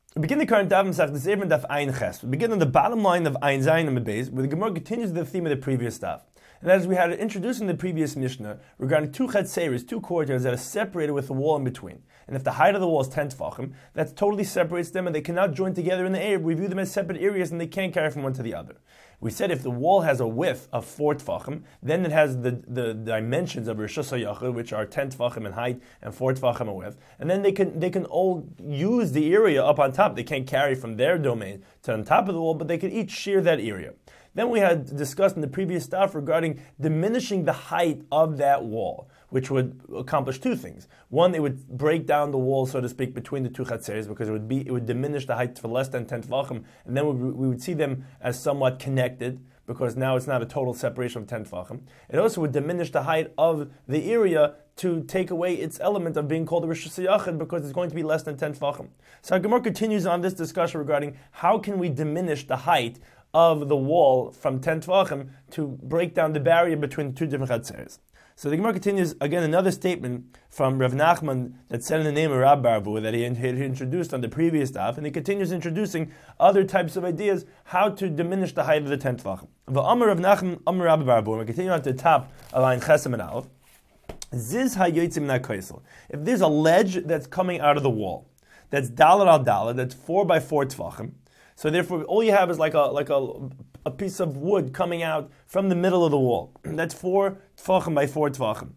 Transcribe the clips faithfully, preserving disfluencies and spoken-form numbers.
We begin the current Daf Masech this evening Daf Ayin Ches. We begin on the bottom line of Ayin Zayin and Beis, where the Gemara continues the theme of the previous Daf. And as we had introduced in the previous Mishnah regarding two chetzeres, two courtyards that are separated with a wall in between. And if the height of the wall is ten tefachim, that totally separates them and they cannot join together in the air. We view them as separate areas and they can't carry from one to the other. We said if the wall has a width of four tefachim, then it has the, the dimensions of Rishus HaYachid, which are ten tefachim in height and four tefachim in width. And then they can they can all use the area up on top. They can't carry from their domain to on top of the wall, but they can each share that area. Then we had discussed in the previous stuff regarding diminishing the height of that wall, which would accomplish two things. One, it would break down the wall, so to speak, between the two chatzeres, because it would be it would diminish the height for less than ten tefachim, and then we, we would see them as somewhat connected, because now it's not a total separation of ten tefachim. It also would diminish the height of the area to take away its element of being called a Rishus HaYachid, because it's going to be less than ten tefachim. So our Gemara continues on this discussion regarding how can we diminish the height of the wall from ten tefachim to break down the barrier between the two different chatzeres. So the Gemara continues, again, another statement from Rav Nachman that said in the name of Rab Barbu that he had introduced on the previous daf, and he continues introducing other types of ideas how to diminish the height of the ten tefachim. V'amar Rav Nachman, Amar Rab Barbu, and we continue on to the top of Ayin Chesem and Aleph. Ziz hayotzim na kaisel. If there's a ledge that's coming out of the wall, that's dalar al dalar, that's four by four tefachim, so therefore, all you have is like a like a, a piece of wood coming out from the middle of the wall. That's four tefachim by four tefachim.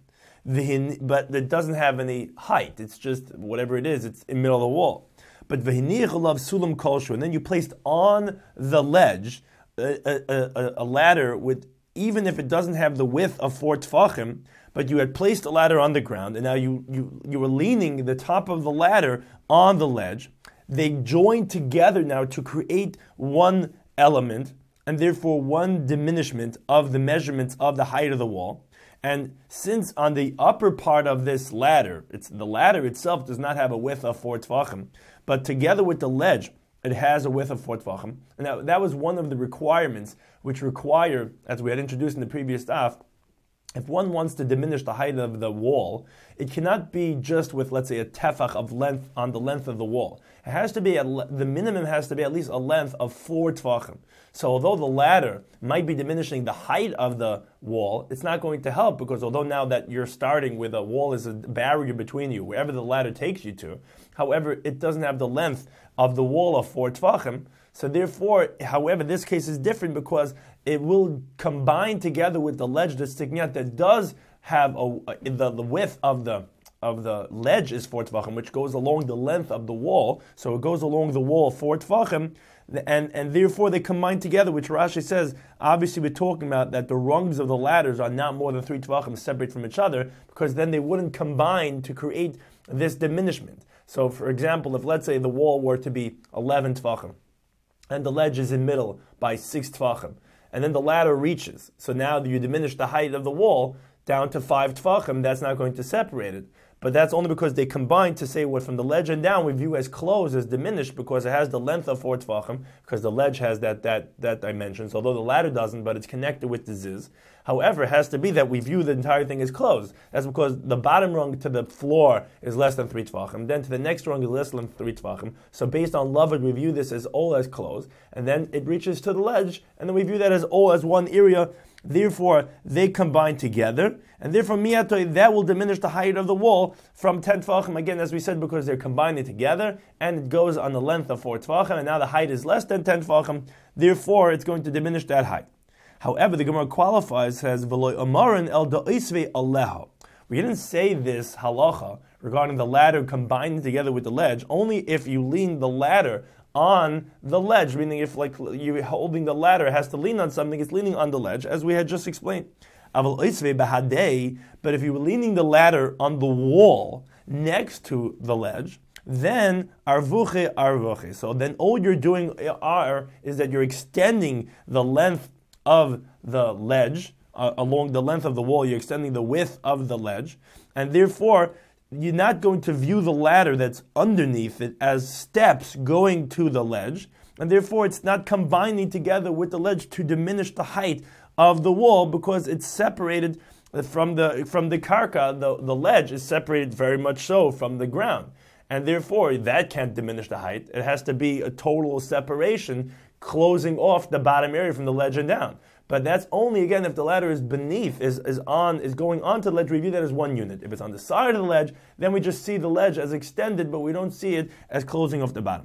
But it doesn't have any height. It's just whatever it is. It's in the middle of the wall. But v'hinich alav sulam kolshu, and then you placed on the ledge a, a, a, a ladder with, even if it doesn't have the width of four tefachim, but you had placed a ladder on the ground, and now you you you were leaning the top of the ladder on the ledge. They join together now to create one element, and therefore one diminishment of the measurements of the height of the wall. And since on the upper part of this ladder, it's the ladder itself does not have a width of four tefachim, but together with the ledge, it has a width of four tefachim. And that, that was one of the requirements which require, as we had introduced in the previous daf, if one wants to diminish the height of the wall, it cannot be just with, let's say, a tefach of length on the length of the wall. It has to be, a, the minimum has to be at least a length of four tefachim. So although the ladder might be diminishing the height of the wall, it's not going to help, because although now that you're starting with a wall as a barrier between you, wherever the ladder takes you to, however, it doesn't have the length of the wall of four tefachim. So therefore, however, this case is different because it will combine together with the ledge that's sticking out that does have a, a, the, the width of the of the ledge is four tefachim, which goes along the length of the wall. So it goes along the wall four tefachim, and, and therefore they combine together, which Rashi says, obviously we're talking about that the rungs of the ladders are not more than three tefachim separate from each other, because then they wouldn't combine to create this diminishment. So for example, if let's say the wall were to be eleven tefachim, and the ledge is in middle by six tefachim, and then the ladder reaches. So now you diminish the height of the wall down to five tefachim, that's not going to separate it. But that's only because they combine to say what from the ledge and down we view as closed, as diminished, because it has the length of four tefachim, because the ledge has that that that dimension, so although the ladder doesn't, but it's connected with the ziz. However, it has to be that we view the entire thing as closed. That's because the bottom rung to the floor is less than three tefachim, then to the next rung is less than three tefachim. So based on Lavad, we view this as all as closed, and then it reaches to the ledge, and then we view that as all as one area. Therefore, they combine together, and therefore, miyatoi, that will diminish the height of the wall from ten tefachim, again, as we said, because they're combining together, and it goes on the length of four tefachim, and now the height is less than ten tefachim, therefore, it's going to diminish that height. However, the Gemara qualifies, says, V'loi amarin el da'isve aleha. We didn't say this halacha regarding the ladder combining together with the ledge, only if you lean the ladder on the ledge, meaning if like you're holding the ladder, it has to lean on something, it's leaning on the ledge, as we had just explained. But if you were leaning the ladder on the wall next to the ledge, then arvuche arvuche. So then all you're doing are is that you're extending the length of the ledge, uh, along the length of the wall, you're extending the width of the ledge, and therefore you're not going to view the ladder that's underneath it as steps going to the ledge, and therefore it's not combining together with the ledge to diminish the height of the wall, because it's separated from the from the karka. The, the ledge is separated very much so from the ground. and therefore that can't diminish the height. It has to be a total separation, closing off the bottom area from the ledge and down. But that's only, again, if the ladder is beneath, is, is on, is going onto the ledge. We view that as one unit. If it's on the side of the ledge, then we just see the ledge as extended, but we don't see it as closing off the bottom.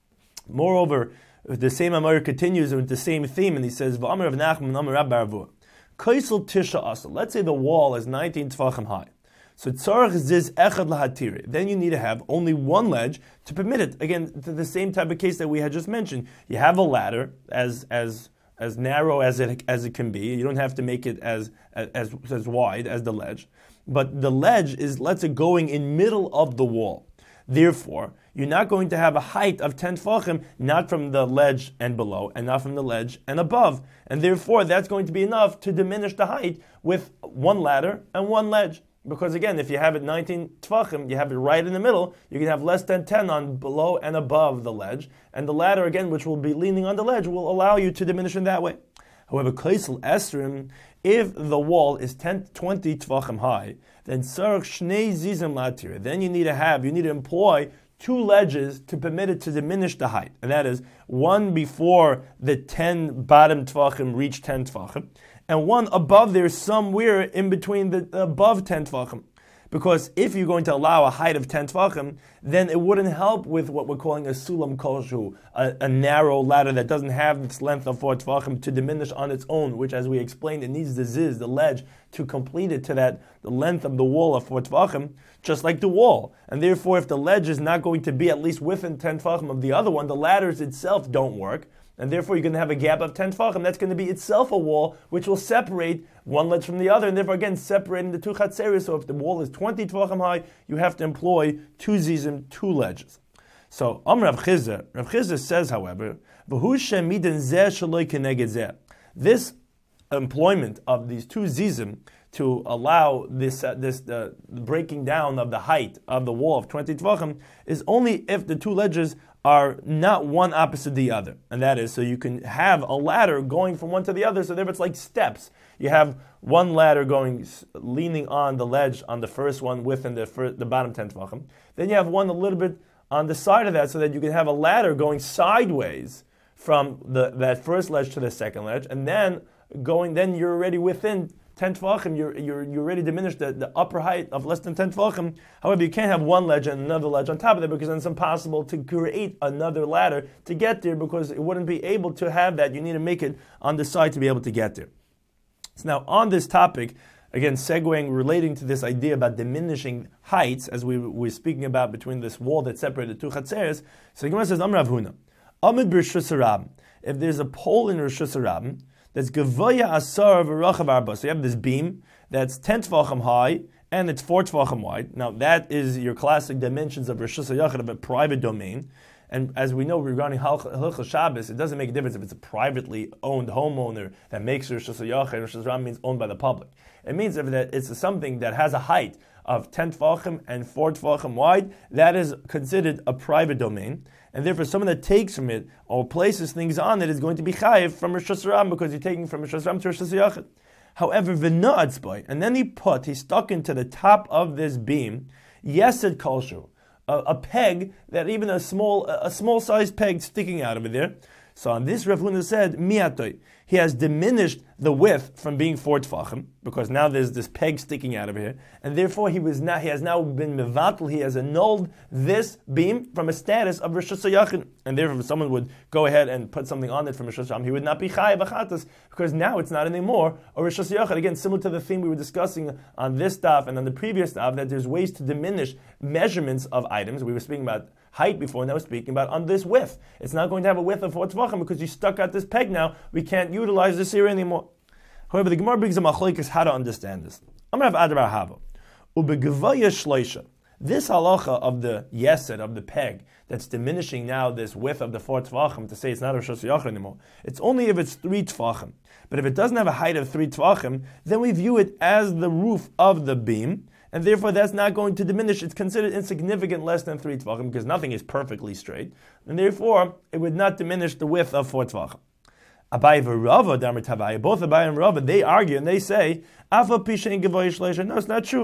Moreover, the same Amar continues with the same theme, and he says, "V'amar of Nachman, Amar Rab Baravua, Kaisel Tisha Asal." Let's say the wall is nineteen tefachim high. So tzarich ziz echad lahatiri. Then you need to have only one ledge to permit it. Again, to the same type of case that we had just mentioned. You have a ladder as as as narrow as it as it can be. You don't have to make it as as as wide as the ledge, but the ledge is, let's say, going in middle of the wall. Therefore, you're not going to have a height of ten tefachim, not from the ledge and below, and not from the ledge and above. And therefore, that's going to be enough to diminish the height with one ladder and one ledge. Because again, if you have it nineteen tefachim, you have it right in the middle, you can have less than ten on below and above the ledge. And the ladder, again, which will be leaning on the ledge, will allow you to diminish in that way. However, kaisel esrim, if the wall is ten, twenty tefachim high, then sarach shnei zizim latir. Then you need to have, you need to employ two ledges to permit it to diminish the height. And that is, one before the ten bottom tefachim reach ten tefachim, and one above there somewhere in between the above ten tefachim. Because if you're going to allow a height of ten tefachim, then it wouldn't help with what we're calling a sulam kolshu, a, a narrow ladder that doesn't have its length of four tefachim to diminish on its own, which, as we explained, it needs the ziz, the ledge, to complete it to that the length of the wall of four tefachim, just like the wall. And therefore, if the ledge is not going to be at least within ten tefachim of the other one, the ladders itself don't work. And therefore you're going to have a gap of ten tefachim. That's going to be itself a wall, which will separate one ledge from the other, and therefore again separating the two chatzeris. So if the wall is twenty tefachim high, you have to employ two zizim, two ledges. So Amar Rav Chizda, Rav Chizda says, however, v'hu shemiden zeh shaloi keneged zeh. This employment of these two zizim to allow this uh, this uh, breaking down of the height of the wall of twenty tefachim is only if the two ledges are not one opposite the other. And that is, so you can have a ladder going from one to the other, so there it's like steps. You have one ladder going, leaning on the ledge on the first one within the first, the bottom ten tefachim. Then you have one a little bit on the side of that, so that you can have a ladder going sideways from the that first ledge to the second ledge, and then going, then you're already within ten tefachim, you're, you're, you already diminished the, the upper height of less than ten tefachim. However, you can't have one ledge and another ledge on top of that, because then it's impossible to create another ladder to get there, because it wouldn't be able to have that. You need to make it on the side to be able to get there. So now on this topic, again, segueing, relating to this idea about diminishing heights, as we were speaking about between this wall that separated two chatzeres, so the Gemara says, Amar Rav Huna, Amid b'Rishus Harabim. If there's a pole in Rishus Harabim, that's Gevaya Asar v'Rachav Arba. So you have this beam that's ten tefachim high and it's four tefachim wide. Now that is your classic dimensions of Rishus HaYachid, of a private domain. And as we know regarding Hilchos Shabbos, it doesn't make a difference if it's a privately owned homeowner that makes Rishus HaYachid. Rishus HaRabim means owned by the public. It means if that it's something that has a height of ten tefachim and four tefachim wide, that is considered a private domain. And therefore, someone that takes from it or places things on it is going to be chayiv from Rishus HaRabim, because you're taking from Rishus HaRabim to Rishus HaYachid. However, v'na'atzboi, and then he put, he stuck into the top of this beam, yesed kolshu, a, a peg that even a small, a small sized peg sticking out of it there. So on this, Rav Huna said, miatoi, he has diminished the width from being four tefachim, because now there's this peg sticking out of here, and therefore he was now he has now been mevatel, he has annulled this beam from a status of Rishus HaYachid, and therefore if someone would go ahead and put something on it from Rishus HaYachid, he would not be chayav achatas, because now it's not anymore a Rishus HaYachid. Again, similar to the theme we were discussing on this daf and on the previous daf, that there's ways to diminish measurements of items. We were speaking about height before, and now we're speaking about on this width. It's not going to have a width of four tefachim, because you stuck out this peg now. We can't utilize this here anymore. However, the Gemara brings a machlokes how to understand this. I'm going to have Adar Hava. Ubegevaya shloisha. This halacha of the yesed, of the peg, that's diminishing now this width of the four tefachim to say it's not a Rishus HaYachid anymore. It's only if it's three tefachim. But if it doesn't have a height of three tefachim, then we view it as the roof of the beam, and therefore that's not going to diminish. It's considered insignificant, less than three tefachim, because nothing is perfectly straight, and therefore it would not diminish the width of four tefachim. Abai v'Rava, Damar Tavai, both Abai and Rava, they argue and they say, Afa pisha in Gevaya shleisha. No, it's not true.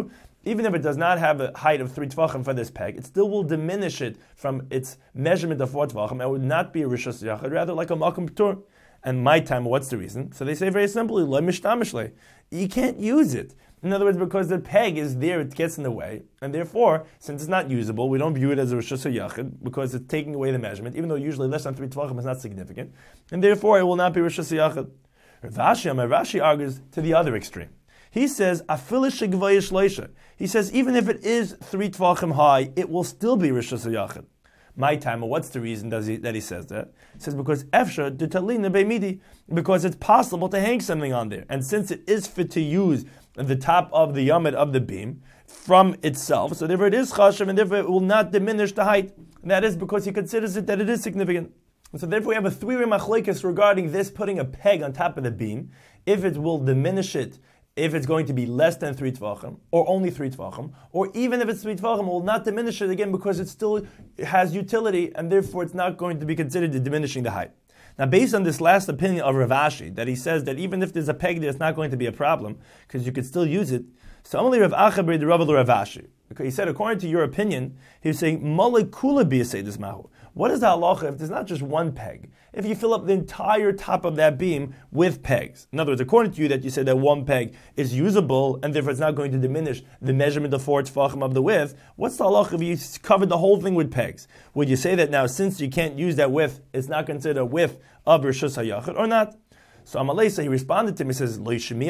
even if it does not have a height of three tvachim for this peg, it still will diminish it from its measurement of four tvachim, and it would not be a rishus yachid, rather like a makom p'tur. And my time, what's the reason? So they say very simply, lo mishtamishle. You can't use it. In other words, because the peg is there, it gets in the way, and therefore, since it's not usable, we don't view it as a rishus yachid because it's taking away the measurement, even though usually less than three tvachim is not significant, and therefore it will not be rishus yachid. Rashi, Rashi argues to the other extreme. He says, afilish shegvayish leisha. He says, even if it is three tvachim high, it will still be rishus yachid. My time, what's the reason does he, that he says that? He says because efsha detalina beimidi, because it's possible to hang something on there, and since it is fit to use the top of the yamid of the beam from itself, so therefore it is chashav, and therefore it will not diminish the height. And that is because he considers it that it is significant. So therefore we have a three-way machlekes regarding this putting a peg on top of the beam, if it will diminish it, if it's going to be less than three tvachim, or only three tvachim, or even if it's three tvachim, it will not diminish it again because it still has utility, and therefore it's not going to be considered diminishing the height. Now, based on this last opinion of Rav Ashi, that he says that even if there's a peg there, it's not going to be a problem, because you could still use it, so only Rav Achaber the Rav Rav Ashi. Okay, he said, according to your opinion, he's saying, Malay kula b'yaseidas mahu. What is the halacha if there's not just one peg? If you fill up the entire top of that beam with pegs. In other words, according to you that you said that one peg is usable and therefore it's not going to diminish the measurement of four tefachim of the width, what's the halacha if you covered the whole thing with pegs? Would you say that now since you can't use that width, it's not considered a width of Rishus HaYachid or not? So Amalei, he responded to him, he says,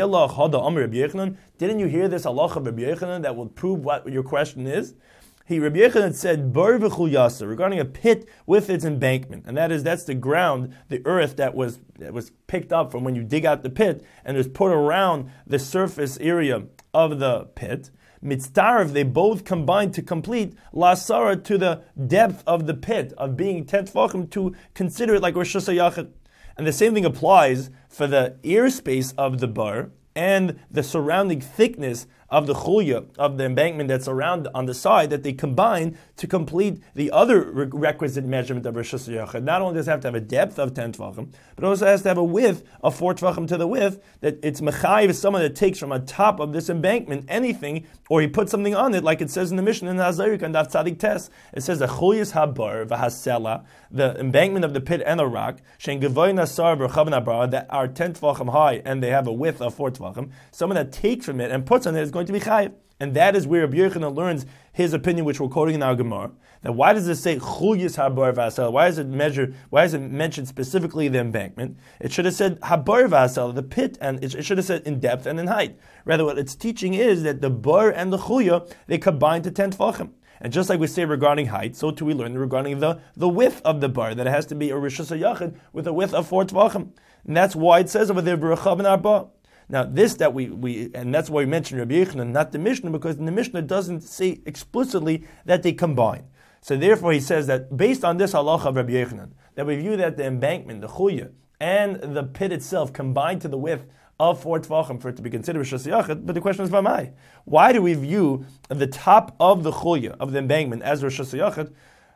didn't you hear this halacha of Rabbi Yochanan that will prove what your question is? He, Rabbi Yochanan said, Bar v'chul yasa, regarding a pit with its embankment. And that is, that's the ground, the earth that was that was picked up from when you dig out the pit and was put around the surface area of the pit. Mitzdarv, they both combined to complete lasara to the depth of the pit, of being ten tefachim, to consider it like Rishus HaYachid. And the same thing applies for the ear space of the bar and the surrounding thickness of the chulya, of the embankment that's around on the side, that they combine to complete the other requisite measurement of Rishus HaYachid. Not only does it have to have a depth of ten tvachim, but it also has to have a width of four tvachim to the width, that it's mechayiv is someone that takes from on top of this embankment anything, or he puts something on it, like it says in the Mishnah in Hazarik and Daf Tzadik Tes. It says the chulyas habar v'hasela, the embankment of the pit and the rock, shein gevoy nasar v'chavan abra, that are ten tvachim high and they have a width of four tvachim. Someone that takes from it and puts on it is going to be chayiv. And that is where Rabbi Yochanan learns his opinion, which we're quoting in our Gemara. That why does it say chulyas habar v'hasela? Why is it measure? Why is it mentioned specifically the embankment? It should have said habar v'hasela, the pit, and it should have said in depth and in height. Rather, what it's teaching is that the bar and the chulya, they combine to ten tefachim. And just like we say regarding height, so too we learn regarding the, the width of the bar, that it has to be a Rishus HaYachid with a width of four tefachim. And that's why it says over there, B'rechav and Arba. Now, this that we, we and that's why we mentioned Rabbi Yochanan, not the Mishnah, because the Mishnah doesn't say explicitly that they combine. So therefore he says that based on this halacha of Rabbi Yochanan, that we view that the embankment, the chulya, and the pit itself combine to the width of four tefachim for it to be considered Rishus HaYachid. But the question is, why? Why do we view the top of the chulya, of the embankment, as Rishus HaYachid?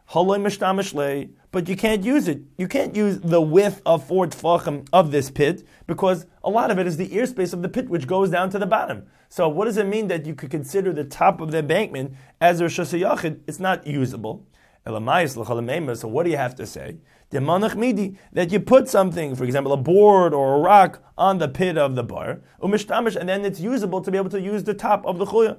But you can't use it. You can't use the width of four tefachim of this pit, because a lot of it is the ear space of the pit, which goes down to the bottom. So what does it mean that you could consider the top of the embankment as a Rishus HaYachid? It's not usable. So what do you have to say? That you put something, for example, a board or a rock on the pit of the bar, and then it's usable to be able to use the top of the chulya.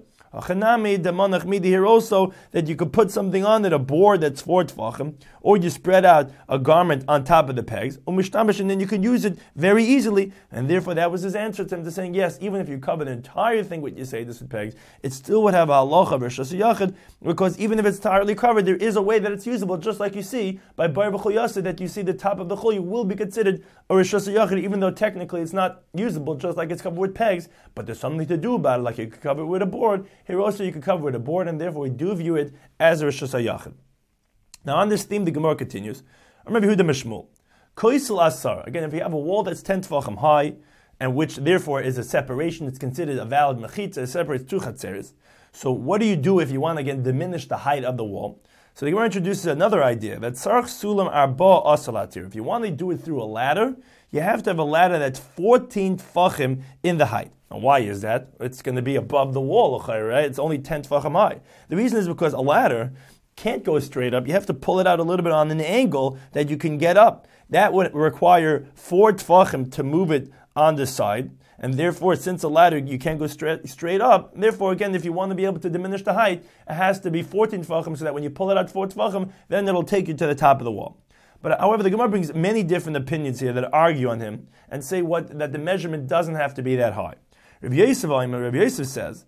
Here also, that you could put something on it, a board that's four tefachim, or you spread out a garment on top of the pegs, and then you can use it very easily. And therefore, that was his answer to him, to saying, yes, even if you cover the entire thing with you say this with pegs, it still would have a halacha of Rishus HaYachid, because even if it's entirely covered, there is a way that it's usable, just like you see by Bar v'chul yasa, that you see the top of the chulya will be considered a Rishus HaYachid, even though technically it's not usable, just like it's covered with pegs, but there's something to do about it, like you could cover it with a board. Here also you could cover with a board, and therefore we do view it as a Rishus HaYachid. Now on this theme, the Gemara continues. Rabbi Yehuda Mishmul, Koisel Asar. Again, if you have a wall that's ten tefachim high, and which therefore is a separation, it's considered a valid mechitza, it separates two chatzeres. So what do you do if you want to again diminish the height of the wall? So the Gemara introduces another idea, that Tzarech Sulam Arba Asalatir. If you want to do it through a ladder, you have to have a ladder that's fourteen tfachim in the height. Now why is that? It's going to be above the wall, right? It's only ten tfachim high. The reason is because a ladder can't go straight up. You have to pull it out a little bit on an angle that you can get up. That would require four tfachim to move it on the side. And therefore, since a ladder, you can't go straight straight up. Therefore, again, if you want to be able to diminish the height, it has to be fourteen tfachim, so that when you pull it out four tfachim, then it'll take you to the top of the wall. But however, the Gemara brings many different opinions here that argue on him and say what that the measurement doesn't have to be that high. Rav Yosef, Rav Yosef says,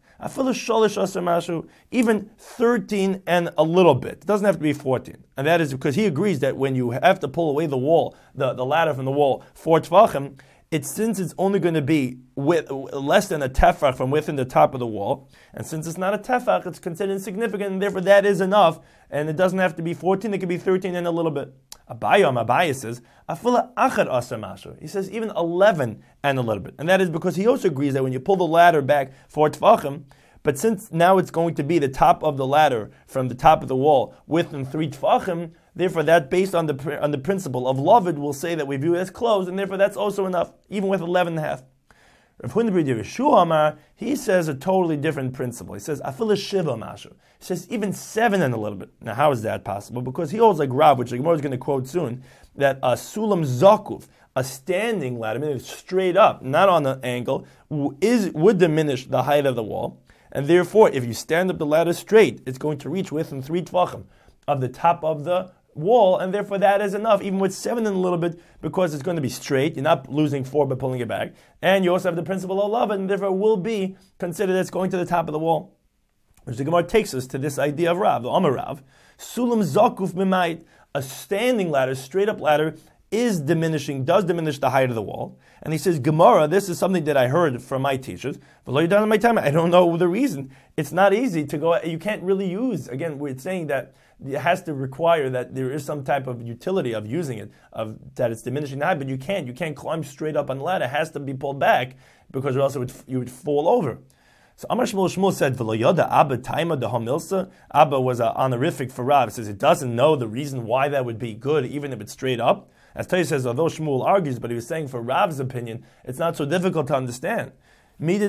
even thirteen and a little bit. It doesn't have to be fourteen. And that is because he agrees that when you have to pull away the wall, the, the ladder from the wall, four tfachim, it's since it's only going to be with, less than a tefach from within the top of the wall, and since it's not a tefach, it's considered insignificant, and therefore that is enough, and it doesn't have to be fourteen, it can be thirteen and a little bit. Abayam, Abayah says, Afula achad asar mashu. He says even eleven and a little bit. And that is because he also agrees that when you pull the ladder back four tefachim, but since now it's going to be the top of the ladder from the top of the wall within three tefachim, therefore that based on the on the principle of Lavid will say that we view it as closed, and therefore that's also enough, even with eleven and a half. Rav Huna bar Yehoshua Amar, he says a totally different principle. He says, Afila Shiva Mashu. He says even seven and a little bit. Now how is that possible? Because he holds like Rav, which the Gemara is going to quote soon, that a Sulam Zakuf, a standing ladder, meaning straight up, not on an angle, is would diminish the height of the wall. And therefore, if you stand up the ladder straight, it's going to reach within three tvachim of the top of the wall, and therefore that is enough, even with seven and a little bit, because it's going to be straight. You're not losing four by pulling it back. And you also have the principle of love, and therefore will be considered as going to the top of the wall. Which the Gemara takes us to this idea of Rav, the Amar Rav. Sulam zakuf b'mayit, a standing ladder, straight up ladder, is diminishing, does diminish the height of the wall. And he says, Gemara, this is something that I heard from my teachers. I don't know the reason. It's not easy to go, you can't really use, again, we're saying that it has to require that there is some type of utility of using it, of that it's diminishing the height, but you can't. You can't climb straight up on the ladder. It has to be pulled back, because or else it would, you would fall over. So Amar Shmuel Shmuel said, "V'lo yoda Abba taima de hamilsa." Abba was an honorific for Rav. It says it doesn't know the reason why that would be good, even if it's straight up. As Tay says, although Shmuel argues, but he was saying for Rav's opinion, it's not so difficult to understand. It's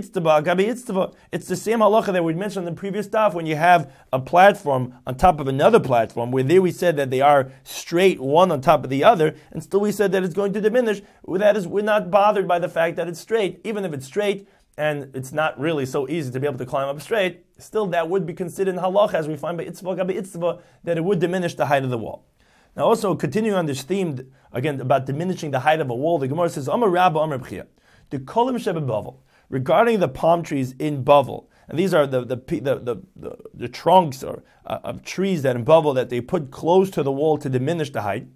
the same halacha that we mentioned in the previous daf when you have a platform on top of another platform, where there we said that they are straight one on top of the other, and still we said that it's going to diminish. That is, we're not bothered by the fact that it's straight. Even if it's straight, and it's not really so easy to be able to climb up straight, still that would be considered in halacha, as we find by Itzvah Gabi Itzvah, that it would diminish the height of the wall. Now also, continuing on this theme, again, about diminishing the height of a wall, the Gemara says, Amar Rabba Amar B'chia, the Kolim Sheba Bavel, regarding the palm trees in Bavel, and these are the the the, the, the, the trunks or, uh, of trees that in Bavel that they put close to the wall to diminish the height,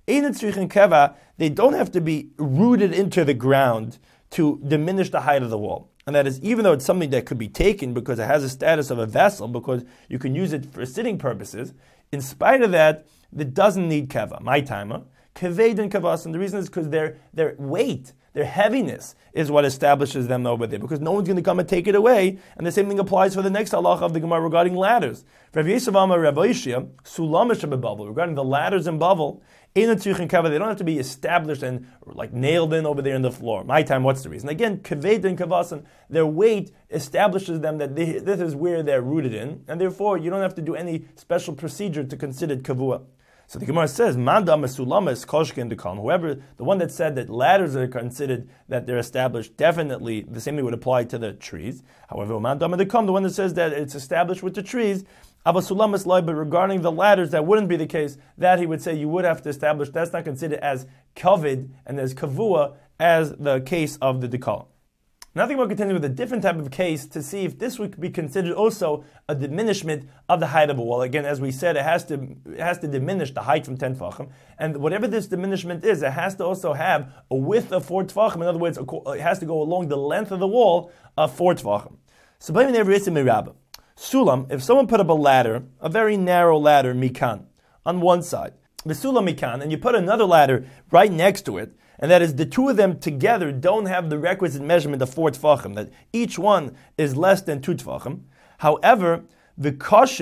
they don't have to be rooted into the ground to diminish the height of the wall. And that is, even though it's something that could be taken because it has a status of a vessel, because you can use it for sitting purposes, in spite of that, it doesn't need keva. My timer, keved and kavas, and the reason is because their their weight, their heaviness, is what establishes them over there. Because no one's going to come and take it away. And the same thing applies for the next halacha of the Gemara regarding ladders. Rav Yosef Amar Rav Oishia, sulamish bebavel, regarding the ladders in Bavel, they don't have to be established and like nailed in over there in the floor. My time, what's the reason? Again, kaved and kavasan, their weight establishes them that they, this is where they're rooted in, and therefore you don't have to do any special procedure to consider it kavua. So the Gemara says, Manda mesulama is koshkin dekam. Whoever, the one that said that ladders are considered that they're established, definitely the same thing would apply to the trees. However, Manda dekam, the one that says that it's established with the trees, Abasulamas loy, but regarding the ladders, that wouldn't be the case. That he would say you would have to establish. That's not considered as kavid and as kavua as the case of the dekal. Now I think we'll continue with a different type of case to see if this would be considered also a diminishment of the height of a wall. Again, as we said, it has to it has to diminish the height from ten tefachim, and whatever this diminishment is, it has to also have a width of four tefachim. In other words, it has to go along the length of the wall of four tefachim. So, Sulam, if someone put up a ladder, a very narrow ladder, mikan, on one side, the sulam mikan, and you put another ladder right next to it, and that is the two of them together don't have the requisite measurement of four tefachim, that each one is less than two tefachim. However, the caution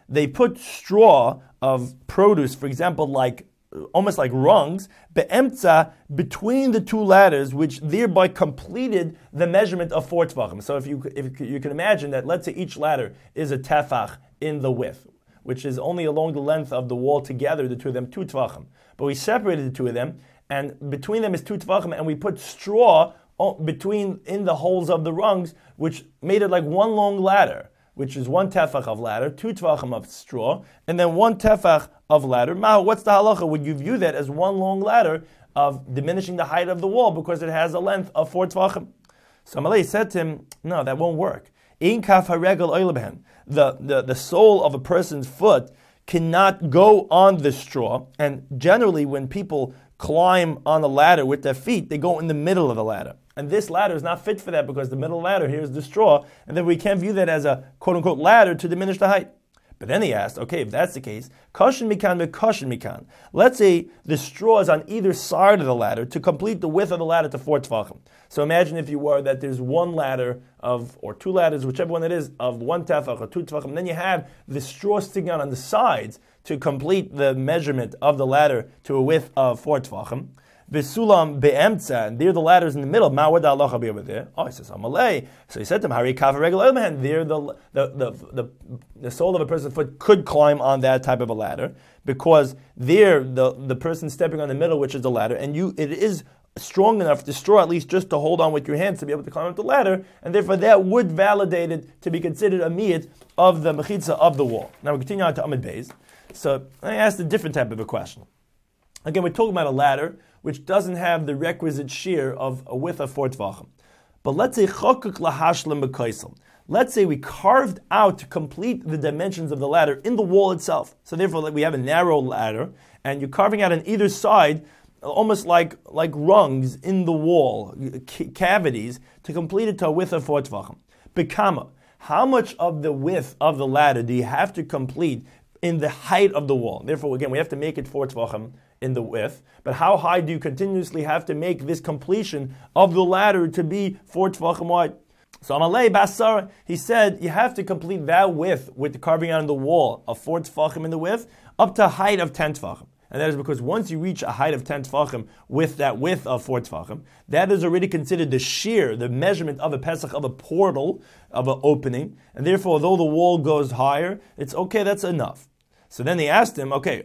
they put straw of produce, for example, like almost like rungs, be'emtza, between the two ladders, which thereby completed the measurement of four tvachim. So if you if you can imagine that, let's say each ladder is a tefach in the width, which is only along the length of the wall together, the two of them, two tvachim. But we separated the two of them, and between them is two tvachim, and we put straw between in the holes of the rungs, which made it like one long ladder, which is one tefach of ladder, two tvachim of straw, and then one tefach of ladder. Mahu, what's the halacha? Would you view that as one long ladder of diminishing the height of the wall because it has a length of four tvachim? So Amalei said to him, no, that won't work. In kaf haregel oilabhen, the the the sole of a person's foot cannot go on the straw, and generally when people climb on a ladder with their feet, they go in the middle of the ladder. And this ladder is not fit for that because the middle ladder here is the straw, and then we can't view that as a quote-unquote ladder to diminish the height. But then he asked, okay, if that's the case, kashin mikan kashin mikan. Let's say the straw is on either side of the ladder to complete the width of the ladder to four tefachim. So imagine if you were that there's one ladder of, or two ladders, whichever one it is, of one tefach or two tefachim, and then you have the straw sticking out on the sides to complete the measurement of the ladder to a width of four tefachim. V'sulam be'emtza, and there the ladder is in the middle. Ma would the halacha be over there? Oh, he says Amalei. So he said to him, Hari kafa regular elman. There the the, the the the sole of a person's foot could climb on that type of a ladder because there the the person stepping on the middle, which is the ladder, and you it is strong enough to straw at least just to hold on with your hands to be able to climb up the ladder, and therefore that would validate it to be considered a miyat of the mechitza of the wall. Now we continue on to Amid Beis. So I asked a different type of a question. Again, we're talking about a ladder which doesn't have the requisite shear of a width of four tvachim. But let's say chokuk lahashlim b'kaisel. Let's say we carved out to complete the dimensions of the ladder in the wall itself. So therefore, we have a narrow ladder, and you're carving out on either side, almost like, like rungs in the wall, c- cavities, to complete it to a width of four tvachim. Bekama, how much of the width of the ladder do you have to complete in the height of the wall? Therefore, again, we have to make it four tvachim in the width, but how high do you continuously have to make this completion of the ladder to be four tvachim wide? So Amalei Basar, he said you have to complete that width with the carving out on the wall of four tvachim in the width up to a height of ten tvachim. And that is because once you reach a height of ten tvachim with that width of four tvachim, that is already considered the shear, the measurement of a pesach, of a portal, of an opening, and therefore, although the wall goes higher, it's okay, that's enough. So then they asked him, okay,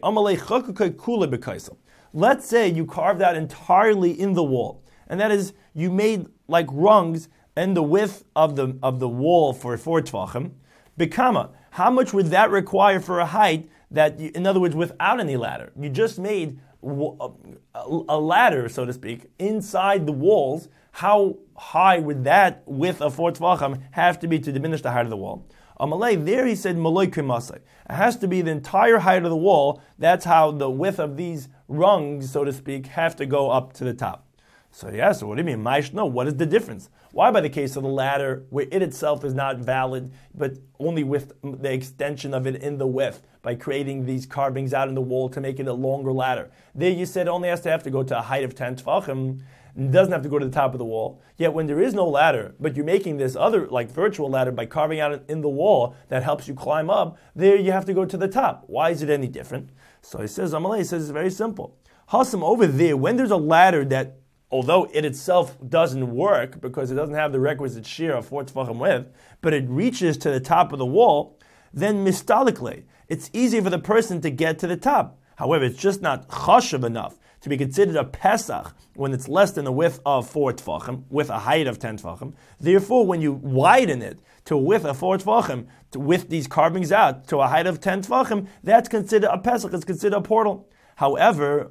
let's say you carved out entirely in the wall, and that is, you made like rungs in the width of the of the wall for four tvachim. Bekama, how much would that require for a height that, you, in other words, without any ladder? You just made a, a ladder, so to speak, inside the walls. How high would that width of four tvachim have to be to diminish the height of the wall? Amalei, there he said, Maloi Krimasai. It has to be the entire height of the wall. That's how the width of these rungs, so to speak, have to go up to the top. So yeah, so what do you mean? Maish, no, what is the difference? Why by the case of the ladder, where it itself is not valid, but only with the extension of it in the width, by creating these carvings out in the wall to make it a longer ladder? There you said it only has to have to go to a height of ten tvachim. It doesn't have to go to the top of the wall. Yet when there is no ladder, but you're making this other, like virtual ladder by carving out in the wall that helps you climb up, there you have to go to the top. Why is it any different? So he says, Amalei says it's very simple. Hasam, over there, when there's a ladder that, although it itself doesn't work because it doesn't have the requisite shear of four tefachim width, but it reaches to the top of the wall, then mistalikle, it's easy for the person to get to the top. However, it's just not chashav enough to be considered a Pesach when it's less than the width of four tefachim, with a height of ten tefachim. Therefore, when you widen it to a width of four tefachim, to, with these carvings out to a height of ten tefachim, that's considered a Pesach, it's considered a portal. However,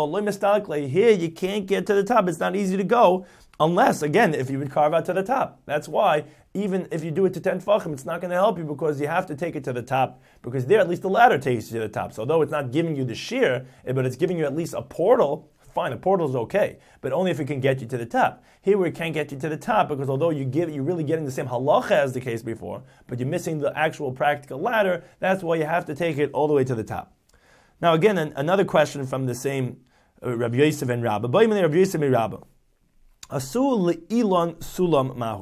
here you can't get to the top. It's not easy to go unless, again, if you would carve out to the top. That's why, even if you do it to ten tefachim, it's not going to help you because you have to take it to the top, because there at least the ladder takes you to the top. So although it's not giving you the shear, but it's giving you at least a portal, fine, a portal is okay, but only if it can get you to the top. Here we can't get you to the top because although you give, you're really getting the same halacha as the case before, but you're missing the actual practical ladder. That's why you have to take it all the way to the top. Now again, an, another question from the same uh, Rabbi Yosef and Rabba. Rabbi Yosef and Rabba. Asul le'ilon sulam mahu.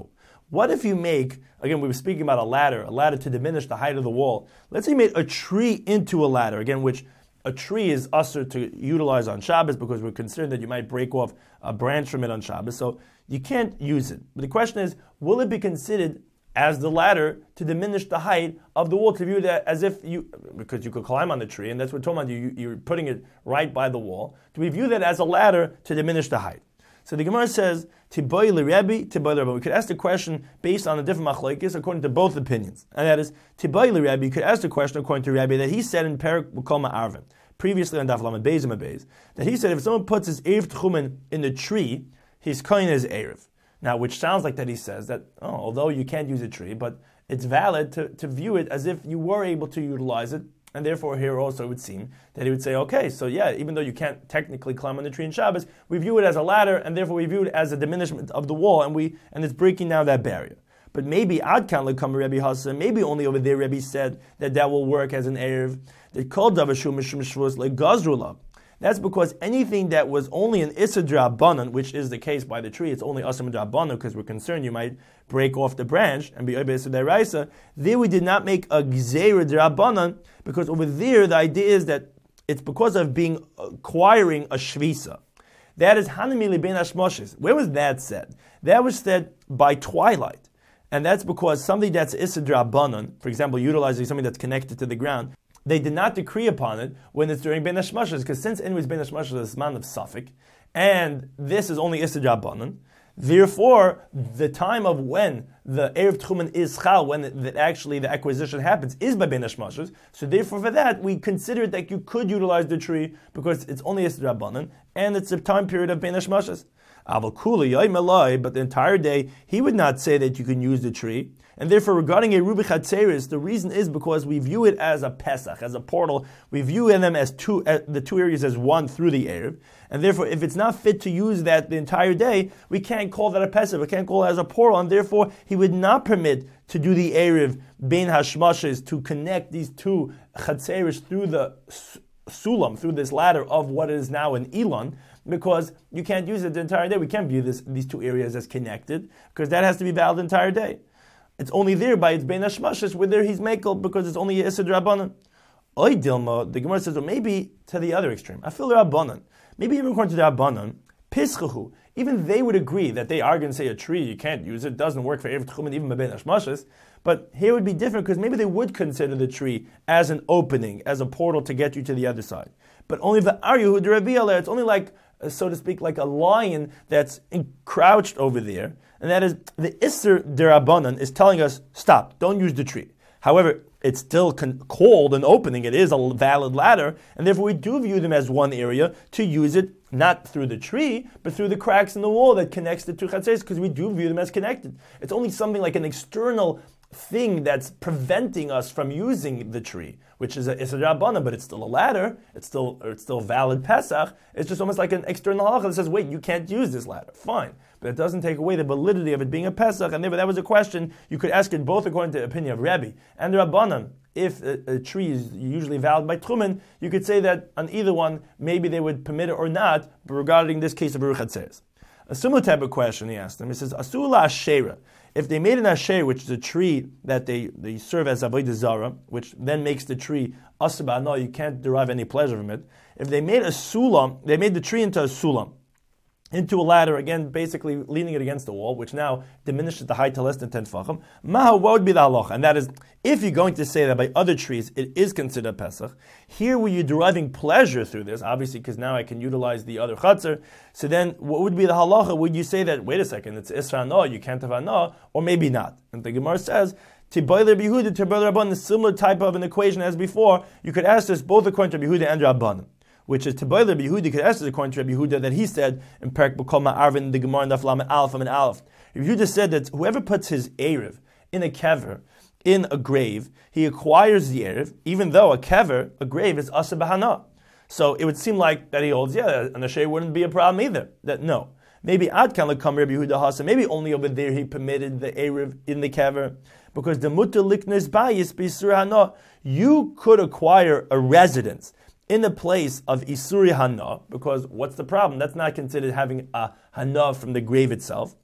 what if you make, again, we were speaking about a ladder, a ladder to diminish the height of the wall. Let's say you made a tree into a ladder, again, which a tree is usher to utilize on Shabbos because we're concerned that you might break off a branch from it on Shabbos. So you can't use it. But the question is, will it be considered as the ladder to diminish the height of the wall, to view that as if you, because you could climb on the tree, and that's what we're talking about, you, you're putting it right by the wall. Do we view that as a ladder to diminish the height? So the Gemara says, Tiboy l'Rebbe, Tiboy l'Rebbe. We could ask the question based on the different machlokes according to both opinions. And that is, Tiboy l'Rebbe, you could ask the question according to Rebbe that he said in Perak B'Kol Ma'arvin, previously on Daf Lamed Beis and Beis, that he said if someone puts his Erev Tchumen in the tree, he's kohen his Erev. Now, which sounds like that he says that, oh, although you can't use a tree, but it's valid to, to view it as if you were able to utilize it, and therefore here also it would seem that he would say, okay, so yeah, even though you can't technically climb on the tree in Shabbos, we view it as a ladder, and therefore we view it as a diminishment of the wall, and we and it's breaking down that barrier. But maybe Ad Kan Lekam Rebbe Hasa, maybe only over there Rebbe said that that will work as an Erev. They called Davashu Mishum Shvus like Gazrula. That's because anything that was only an Issa D'Rabbanan, which is the case by the tree, it's only Asa D'Rabbanan because we're concerned you might break off the branch and be Issa D'Raisa. There we did not make a Gzeira D'Rabbanan because over there the idea is that it's because of being acquiring a Shvisa. That is Hanami Libein Hashmoshes. Where was that said? That was said by twilight. And that's because something that's Issa D'Rabbanan, for example, utilizing something that's connected to the ground, they did not decree upon it when it's during Ben Hashmashas, because since anyways Ben Hashmashas is man of Suffolk, and this is only Issa D'Rabbanan, therefore the time of when the Erev Tchumen is Chal, when it, that actually the acquisition happens, is by Ben Hashmashas. So therefore for that, we consider that you could utilize the tree because it's only Issa D'Rabbanan, and it's a time period of Ben Hashmashas. But the entire day, he would not say that you can use the tree. And therefore, regarding a Rubi Chatzeris, the reason is because we view it as a Pesach, as a portal. We view them as two, uh, the two areas as one through the Erev. And therefore, if it's not fit to use that the entire day, we can't call that a Pesach. We can't call it as a portal. And therefore, he would not permit to do the Erev Bein Hashmashes, to connect these two Chatzeris through the Sulam, through this ladder of what is now an Elon, because you can't use it the entire day. We can't view this, these two areas as connected, because that has to be valid the entire day. It's only there by its Bein Hashmashas, where there he's Mekel, because it's only Issa D'Rabbanan. Oy Dilma, the Gemara says, well, maybe to the other extreme. I feel Rabbanan. Maybe even according to the Rabbanan, Pischahu, even they would agree that they are going to say a tree, you can't use it, doesn't work for Erev Tchumen, even by Bein Hashmashas. But here would be different, because maybe they would consider the tree as an opening, as a portal to get you to the other side. But only the Aryahu D'Rabi Aleh, it's only like, so to speak, like a lion that's crouched over there. And that is, the Isser D'Rabbanan is telling us, stop, don't use the tree. However, it's still con- called an opening, it is a valid ladder, and therefore we do view them as one area to use it, not through the tree, but through the cracks in the wall that connects the two chatzes, because we do view them as connected. It's only something like an external thing that's preventing us from using the tree, which is a Issa D'Rabbanan, but it's still a ladder, it's still or it's still valid Pesach. It's just almost like an external halacha that says, wait, you can't use this ladder. Fine. But it doesn't take away the validity of it being a Pesach, and therefore that was a question you could ask it both according to the opinion of Rebbe and the Rabbanan. If a, a tree is usually valid by Tchumen, you could say that on either one, maybe they would permit it or not, but regarding this case of Ruch HaTzeres. A similar type of question he asked him. He says, Asula Ashera. If they made an asher, which is a tree that they, they serve as avodah zara, which then makes the tree asaba, no, you can't derive any pleasure from it. If they made a sulam, they made the tree into a sulam, into a ladder, again, basically leaning it against the wall, which now diminishes the height to less than ten tefachim. Maha, what would be the halacha? And that is, if you're going to say that by other trees it is considered Pesach, here where you're deriving pleasure through this, obviously because now I can utilize the other chatzar, so then what would be the halacha? Would you say that, wait a second, it's Isra no, you can't have no, or maybe not? And the Gemara says, Tiboiler Behuda, Tiboiler Rabban, a similar type of an equation as before, you could ask this both according to Behuda and Rabban, which is Tiboiler Behuda, you could ask this according to Behuda that he said in Perek B'Kol Ma'arvin, the Gemara and the Flam Aleph and Aleph. Behuda said that whoever puts his Erev in a kever, in a grave, he acquires the Erev, even though a kever, a grave, is Asa B'Hana. So it would seem like that he holds, yeah, an Asher wouldn't be a problem either. That no. Maybe Ad Kan L'Kam Rabbi Yehuda Hasa, maybe only over there he permitted the Erev in the kever, because the Mutter Liknes Bayis B'Isur Hana, you could acquire a residence in the place of Isuri Hana, because what's the problem? That's not considered having a Hana from the grave itself.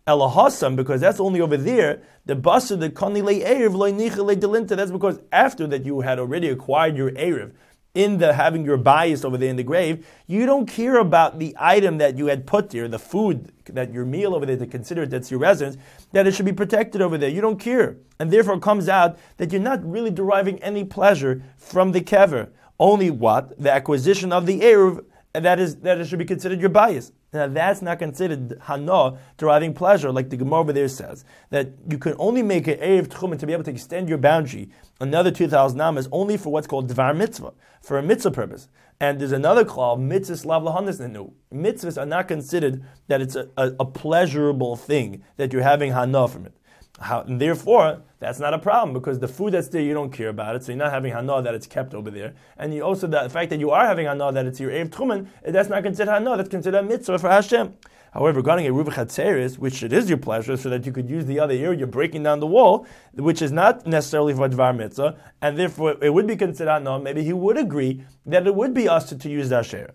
Elahasam, because that's only over there. The basa the kanile erev loy nichele delinta. That's because after that you had already acquired your erev in the having your bias over there in the grave. You don't care about the item that you had put there, the food that your meal over there to consider it that's your residence, that it should be protected over there. You don't care, and therefore it comes out that you're not really deriving any pleasure from the kever. Only what the acquisition of the erev, and that is that it should be considered your bias. Now that's not considered hana, deriving pleasure, like the Gemara over there says, that you can only make an erev tchumen to be able to extend your boundary another two thousand amas only for what's called dvar mitzvah, for a mitzvah purpose. And there's another clause, mitzvahs lav lahanas nenu. Mitzvahs are not considered that it's a, a, a pleasurable thing that you're having hana from it. How, and therefore, that's not a problem, because the food that's there, you don't care about it, so you're not having hana that it's kept over there. And you also, the fact that you are having hana that it's your erev tchumen, that's not considered hana, that's considered a mitzvah for Hashem. However, regarding a ruva chatzeris, which it is your pleasure, so that you could use the other ear, you're breaking down the wall, which is not necessarily for dvar mitzvah, and therefore it would be considered hana. Maybe he would agree that it would be us to use the asher.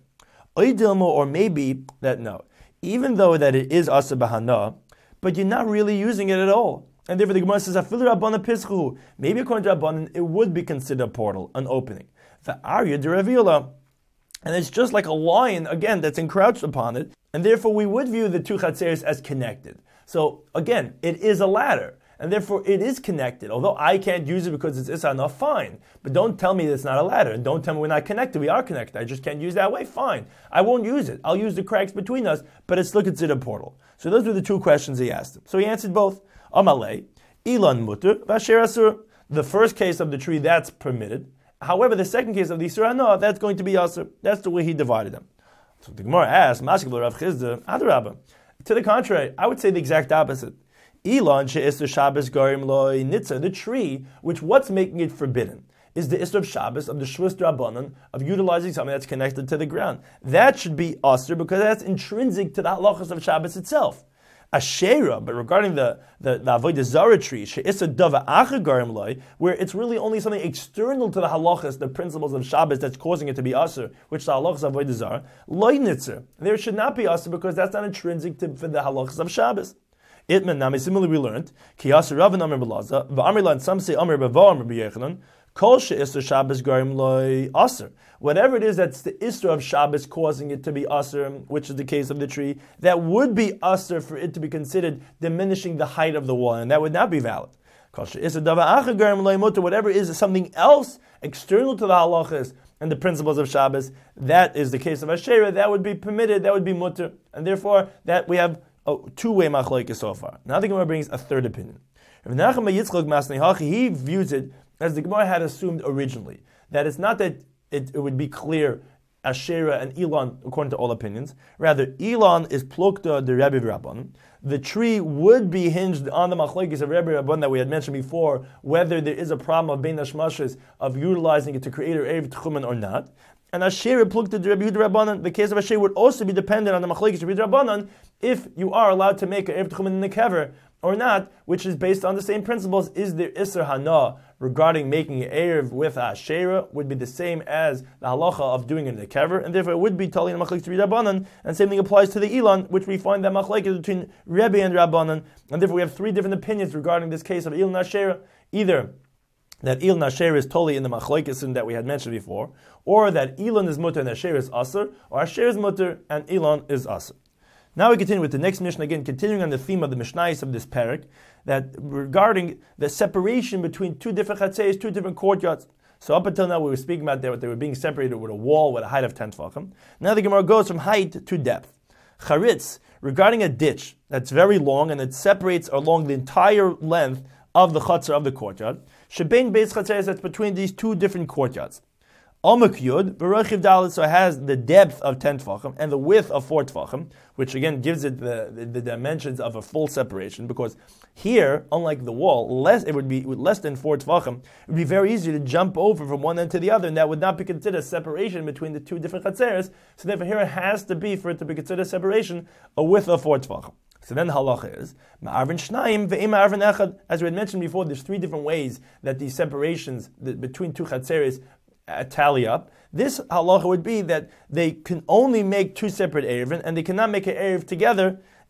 Or maybe that no, even though that it is asa b'hana, but you're not really using it at all. And therefore the Gemara says, Afilu Rabbana Pischu. Maybe according to Rabbanan, it would be considered a portal, an opening. The Arya de Ravila. And it's just like a lion, again, that's encroached upon it. And therefore we would view the two chatzeres as connected. So again, it is a ladder. And therefore it is connected. Although I can't use it because it's Isana, fine. But don't tell me it's not a ladder. And don't tell me we're not connected. We are connected. I just can't use that way. Fine. I won't use it. I'll use the cracks between us, but it's still considered a portal. So those were the two questions he asked him. So he answered both. Amalei, Ilan mutter, Vasher asur. The first case of the tree, that's permitted. However, the second case of the Isur Hana, that's going to be asur. That's the way he divided them. So the Gemara asked, Mashkil Rav Chizda, Adarabba. To the contrary, I would say the exact opposite. Ilan she'isur Shabbos gorim loy nitza. The tree, which what's making it forbidden, is the Isur of Shabbos, of the Shvus Drabanan, of utilizing something that's connected to the ground. That should be asur because that's intrinsic to the halachas of Shabbos itself. Asherah, but regarding the the, the Avodah Zarah tree, she'isa dava achaгаrim loy, where it's really only something external to the halachas, the principles of Shabbos, that's causing it to be asur, which the halachas of Avodah Zarah, loy nitzer. There should not be asur because that's not intrinsic to for the halachas of Shabbos. Itman nami, similarly we learned, ki asur Ravan Amar Belaza, v'Amar and some say Amar Bava Amar B'Yechanan, kol she'isa Shabbos garim loy asur. Whatever it is that's the Isra of Shabbos causing it to be asur, which is the case of the tree, that would be asur for it to be considered diminishing the height of the wall, and that would not be valid. Whatever is something else external to the halachas and the principles of Shabbos, that is the case of Asherah, that would be permitted, that would be mutter, and therefore that we have a two-way machlokes so far. Now the Gemara brings a third opinion. He views it as the Gemara had assumed originally, that it's not that It, it would be clear Asherah and Elon, according to all opinions. Rather, Elon is plukta the Rebbe Rabban. The tree would be hinged on the machlokes of Rebbe Rabban that we had mentioned before, whether there is a problem of bein hashmashas of utilizing it to create an erev tchumen or not. And Asherah plukta the Rebbe Rabbanan. The case of Asherah would also be dependent on the machlokes of Rebbe Rabbanan if you are allowed to make an erev tchumen in the kever or not, which is based on the same principles. Is there Isser Hana regarding making an Erev with Asherah would be the same as the halacha of doing it in the kever, and therefore it would be Tali and Machlekes Rabbanan, and same thing applies to the Elon, which we find that Machlekes between Rebbe and Rabbanan, and therefore we have three different opinions regarding this case of Elon Asherah, either that Elon Asherah is totally in the Machlekes that we had mentioned before, or that Elon is mutter and Asherah is Asr, or Asherah is mutter and Elon is Asr. Now we continue with the next Mishnah, again continuing on the theme of the Mishnayos of this parak, that regarding the separation between two different chatzeis, two different courtyards. So up until now we were speaking about that they were being separated with a wall with a height of ten tefachim. Now the Gemara goes from height to depth. Charitz, regarding a ditch that's very long and it separates along the entire length of the chutzah of the courtyard. Shebein beis chatzeis, that's between these two different courtyards. Omek Yud, B'Rochiv Dalet, so it has the depth of ten tefachim and the width of four tefachim, which again gives it the, the, the dimensions of a full separation, because here, unlike the wall, less it would be with less than four tefachim, it would be very easy to jump over from one end to the other, and that would not be considered a separation between the two different chatzeres, so therefore here it has to be, for it to be considered a separation, a width of four tefachim. So then the halacha is, ma'arvin shnayim ve'im ma'arvin echad. As we had mentioned before, there's three different ways that these separations the, between two chatzeres Uh, tally up. This halacha would be that they can only make two separate erevin, and they cannot make an erev together,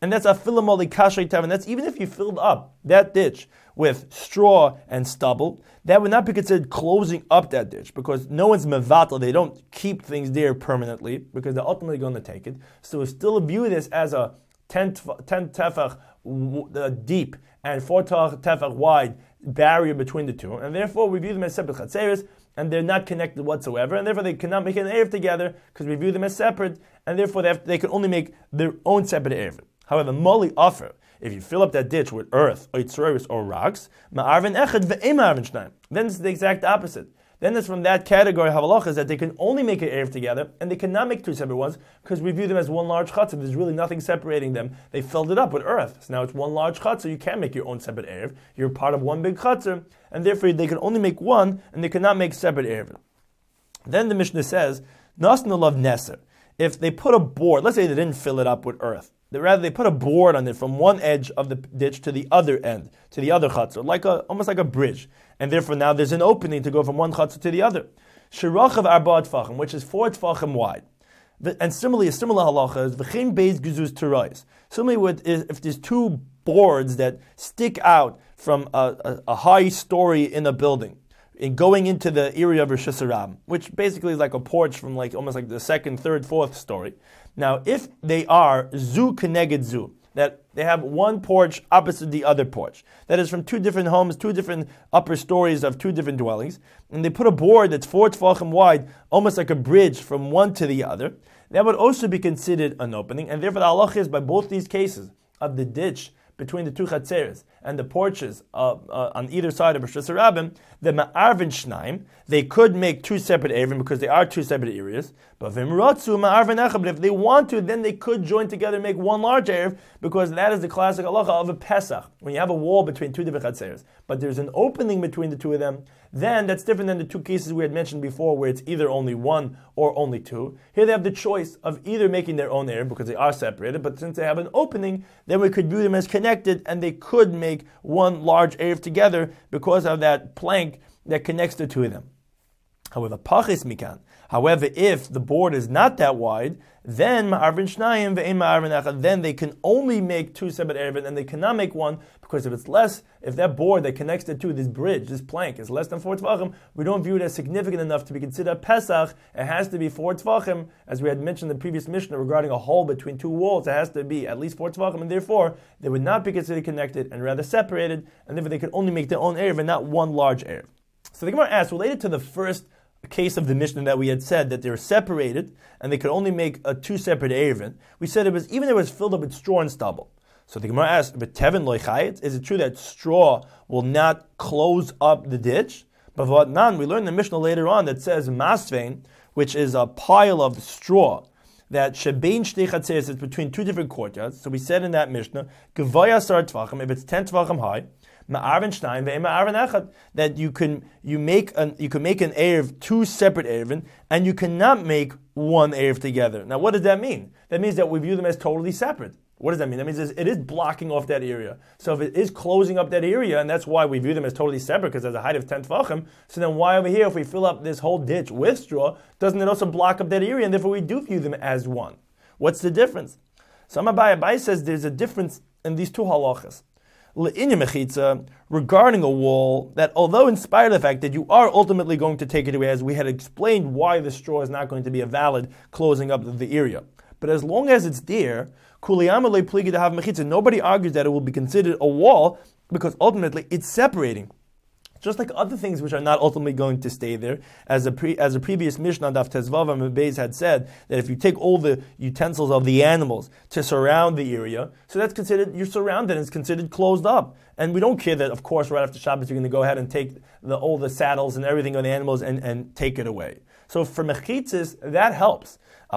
and that's a filamoli kashay tav, and that's even if you filled up that ditch with straw and stubble, that would not be considered closing up that ditch, because no one's mevatel, they don't keep things there permanently, because they're ultimately going to take it. So we still view this as a ten, ten tefach uh, deep and four tefach wide barrier between the two, and therefore we view them as separate chatzeres, and they're not connected whatsoever, and therefore they cannot make an erev together, because we view them as separate, and therefore they, have, they can only make their own separate erev. However, moli offer, if you fill up that ditch with earth, oitzoros, or rocks, ma'arvin echad ve'em ma'arvin shnayim, then it's the exact opposite. Then it's from that category of halachas that they can only make an erev together, and they cannot make two separate ones, because we view them as one large chutzah. There's really nothing separating them. They filled it up with earth. So now it's one large chutzah. You can't make your own separate erev. You're part of one big chutzah, and therefore they can only make one, and they cannot make separate erev. Then the Mishnah says, Nasna love neser. If they put a board, let's say they didn't fill it up with earth, they, rather they put a board on it from one edge of the ditch to the other end, to the other chutzah, like a, almost like a bridge. And therefore now there's an opening to go from one chutzah to the other. Shirachav arba tfachim, which is four tfachim wide. And similarly, a similar halacha is v'chein beis guzuz terais. Similarly, with, if there's two boards that stick out from a, a, a high story in a building, in going into the area of Rosh Hashanah, which basically is like a porch from like almost like the second, third, fourth story. Now, if they are zu keneged zu, that they have one porch opposite the other porch, that is from two different homes, two different upper stories of two different dwellings, and they put a board that's four tefachim wide, almost like a bridge from one to the other, that would also be considered an opening, and therefore the halach is by both these cases of the ditch between the two chatzeres and the porches uh, uh, on either side of Rosh Hashanah, the ma'arvin shnaim, they could make two separate erevim because they are two separate areas. But v'imratzu ma'arvin echad, but if they want to, then they could join together and make one large erev, because that is the classic halacha of a Pesach. When you have a wall between two different chatzeres, but there's an opening between the two of them, then that's different than the two cases we had mentioned before, where it's either only one or only two. Here they have the choice of either making their own erev because they are separated, but since they have an opening, then we could view them as connected, and they could make one large erev together because of that plank that connects the two of them. However, pachis mikan. However, if the board is not that wide, then ma'arvin shnayim ve'en ma'arvin echad, then they can only make two separate erevin, and they cannot make one, because if it's less, if that board that connects the two, this bridge, this plank, is less than four tvachim, we don't view it as significant enough to be considered Pesach. It has to be four tvachim, as we had mentioned in the previous Mishnah regarding a hole between two walls. It has to be at least four tvachim, and therefore they would not be considered connected and rather separated, and therefore they could only make their own erev and not one large erev. So the Gemara asks, related to the first case of the Mishnah that we had said that they were separated and they could only make a two separate erevin, we said it was even if it was filled up with straw and stubble. So the Gemara asks, but tevin loy chayit, is it true that straw will not close up the ditch? But what nan, we learned in the Mishnah later on that says masvein, which is a pile of straw, that shebein shtei chatzeres is between two different courtyards. So we said in that Mishnah, gevaya sar tvachim, if it's ten tvachim high, ma'arvin shnayim ve'em ma'arvin echad, that you can you make an you can make an erev, two separate erevin, and you cannot make one erev together. Now, what does that mean? That means that we view them as totally separate. What does that mean? That means it is blocking off that area. So if it is closing up that area, and that's why we view them as totally separate, because there's a height of ten tvachim, so then why over here, if we fill up this whole ditch with straw, doesn't it also block up that area, and therefore we do view them as one? What's the difference? So Abai Abai says there's a difference in these two halachas. Regarding a wall, that although in spite of the fact that you are ultimately going to take it away, as we had explained why the straw is not going to be a valid closing up of the area, but as long as it's there, nobody argues that it will be considered a wall, because ultimately it's separating. Just like other things which are not ultimately going to stay there, as a pre, as a previous Mishnah Daf Tezvav Beis had said, that if you take all the utensils of the animals to surround the area, so that's considered, you're surrounded and it's considered closed up. And we don't care that, of course, right after Shabbos you're going to go ahead and take the, all the saddles and everything on the animals and, and take it away. So for mechitzis, that helps.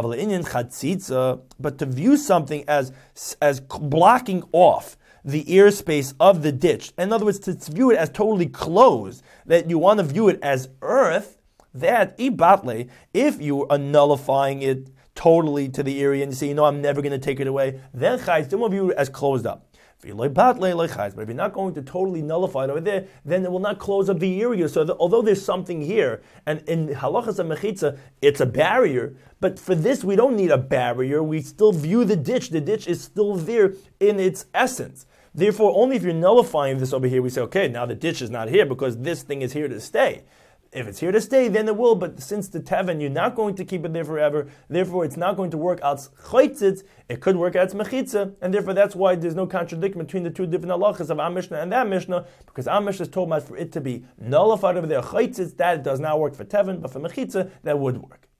But to view something as as blocking off the airspace of the ditch, in other words, to view it as totally closed, that you want to view it as earth, that ibatle, if you are nullifying it totally to the area and you say, you know, I'm never going to take it away, then chayz, don't view it as closed up. But if you're not going to totally nullify it over there, then it will not close up the area. So that, although there's something here, and in halachas and mechitza, it's a barrier, but for this we don't need a barrier. We still view the ditch. The ditch is still there in its essence. Therefore, only if you're nullifying this over here, we say, okay, now the ditch is not here because this thing is here to stay. If it's here to stay, then it will, but since the Teven, you're not going to keep it there forever, therefore it's not going to work out chaytzitz, it could work out mechitza, and therefore that's why there's no contradiction between the two different halachas of our Mishnah and that Mishnah, because our Mishnah is told about for it to be nullified over there, chaytzitz, that does not work for Teven, but for mechitza, that would work.